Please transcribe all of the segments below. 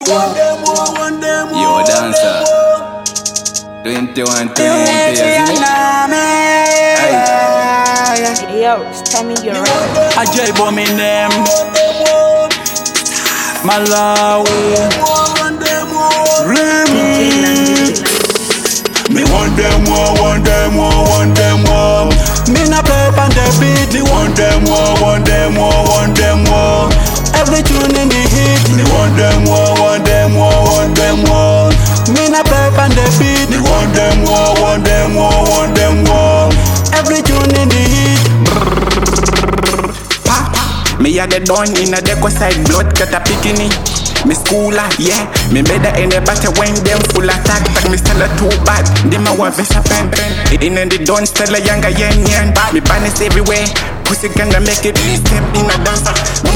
Yo, dancer. 21, 20, Yo, tell me you're right. I J bomb in them. Malawi. Remix. Me want them more, want them more, want them more. Me na play on the beat. Me want them more, want them more, want them more. Every tune in the hit. Me want them more, want them more, want them more. Me na play on the beat. Me want them more, want them more, want them more. Every tune in the hit. Me a the done in a deco side blood cut a bikini. Me schooler, yeah. Me better in the battle when them full attack. But me still a too bad. Them a want visa pen. In the done still a younger yen. Me banners everywhere. Pussy gonna make it. Step in a dancer.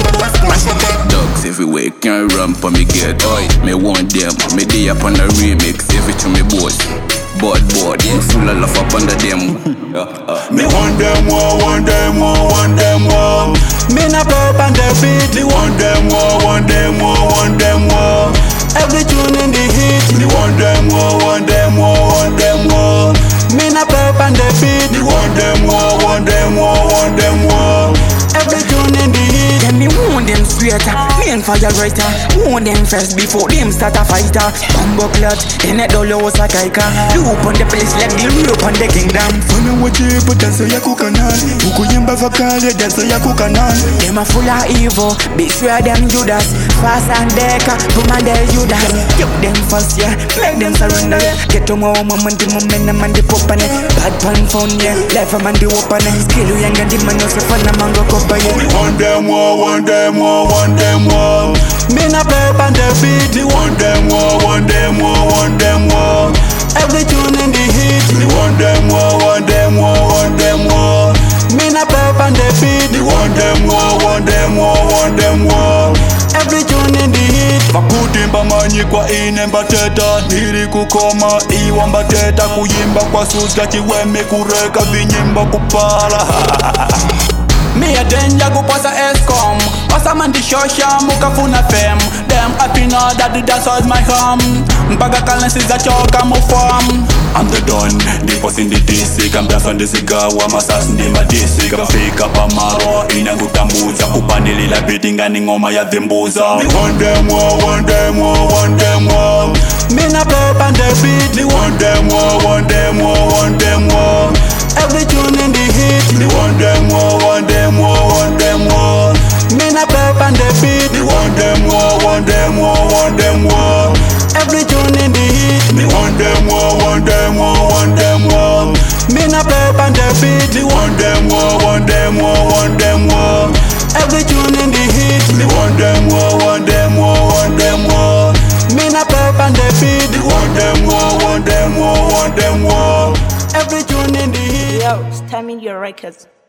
Dogs everywhere can't run for me get. Oi, me want them. Me day up on the remix. Every to me boss. Board, me full of love up under them. Me want them more, want them more, want them more. Me na play on the beat. Me want them more, want them more, want them more. Every tune in the hit. Me want them more, want them more, want them more. Me na play on the beat. Me want them more, want them more, want them more. Every tune in the hit. Then me want them straighter, main fire writer. Want them first before them start a fighter. Bumbo clot, then it all was like Ika. Loop on the place like the loop on the kingdom. Funa wajibu danso ya kukanan. Ukuyimba vakale danso ya kukanan. Them a full of evil, be sure them Judas. Fast and deca, woman there Judas. Yup them fast, yeah, make them surrender, yeah. Get to more moment, the momentum and the pop on it. Bad pan phone, yeah, life a man the open it. Skill you young and the man knows the fun a man go cover, yeah. Me want them more, want them more, want them more. Me na play on the beat. Me want them more, want them more, want them more. Every tune in the hit. Me want them more, want them more, want them more. Me na play on the beat. Me want them more, want them more, want them more. Every tune in the hit. Makutimba manyi kwa ine mbateta. Niri kukoma iwa mbateta. Kuyimba kwa suska chiweme kureka vinyimba kupala. Me a danger go pasa Escom. Pasa man di shosha mukafuna fem. Them happy now that the dance was my home. Baga calens is a choke I'm from. I'm the don, the boss in the DC. I'm dance on the cigar, I'm assassin in my DC. I'm fake up a maro, in a good tambuza. Kupanili la beating and ngoma ya thembuza. Me want them more, want them more, want them more. Me na play on the beat. Me want them more, want them more, want them more. Every tune in the hit. Me want them more, want them more, want them more. Me na play on the beat. Me want them more, want them more, want them more. Every tune in the hit. Me want them more, want them more, want them more. Me na play on the beat. Me want them more, want them more, want them more. Every tune in the hit. Me want them more, want them more, want them more. Me na play on the beat. Me want them more, want them more, want them more. Every tune in the hit. Yo, tell me you're records.